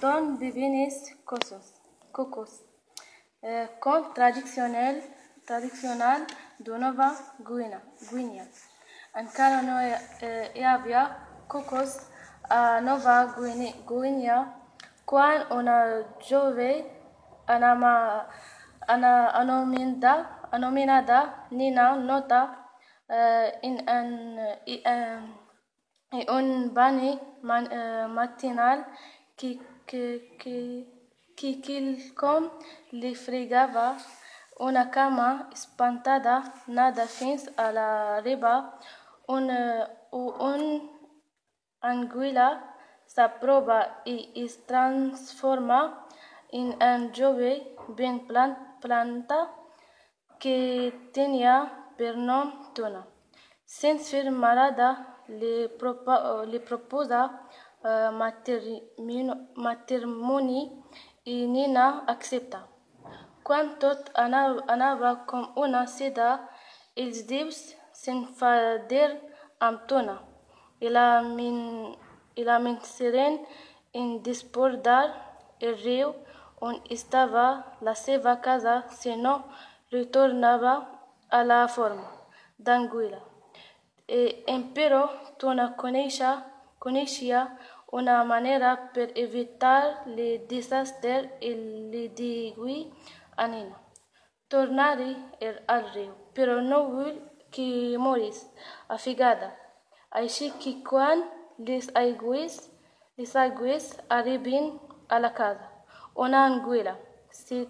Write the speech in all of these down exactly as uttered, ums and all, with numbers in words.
Don Bibinis Cocos. Cocos. Euh, conte traditionnel, traditionnel de Nova Guinea. Guinea. En Calano e havia cocos a Nova Guinea quan una giove anama, ana, anominada, anominada Nina nota uh, in un, in, in un bagno man, uh, matinal qui, qui, qui, qui quilcom li fregava una cama espantada nada fins a la riba un, uh, un anguila s'approba y se transforma en un jove bien plan, planta que tenía per nom Tuna. Sin firmarada le, propo, le proposa uh, matrimoni y Nina acepta. Quan tot anava com una seda, els dius s'enfaderen amb Tuna i la, min, i la minseren en desbordar el riu on estava la seva casa si no ritornava a la forma d'anguila. E, però Tuna coneixia, coneixia una manera per evitar el desastre i li digui a Nina tornari al riu, però no vull que moris afegada. Així que quan les aigües, les aigües arribin a la casa, una anguila si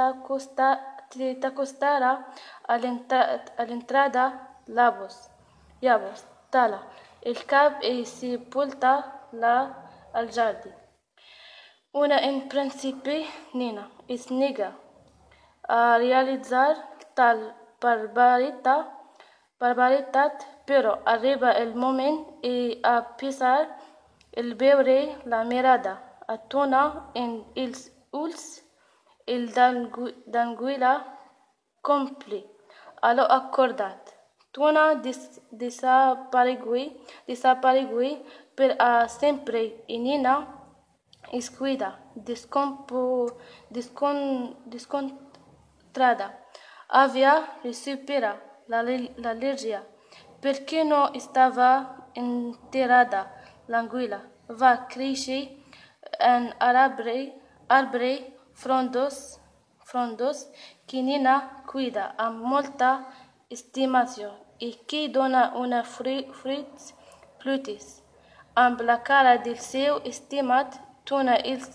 t'acostarà a l'entrada labos, llavors tala el cap i si porta la al jardí. Una in principi Nina es nega a realitzar tal barbaritat, barbaritat però arriba el moment i a pesar el veure la mirada a Tuna en els ulls, el d'anguila compli a lo acordat. Tuna des, desaparegui, desaparegui per a sempre i Nina es cuida, descompo, descon, descontrada. Havia superat l'al·lèrgia perquè no estava enterrada. L'anguila va créixer en arbre, arbre frondós, frondós que Nina cuida amb molta estimació i que dona una fruits plutis. Amb la cara del seu estimat, Tuna els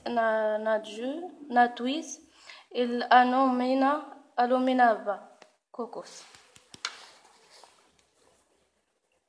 natuis, el anomena, anomenava Cocos.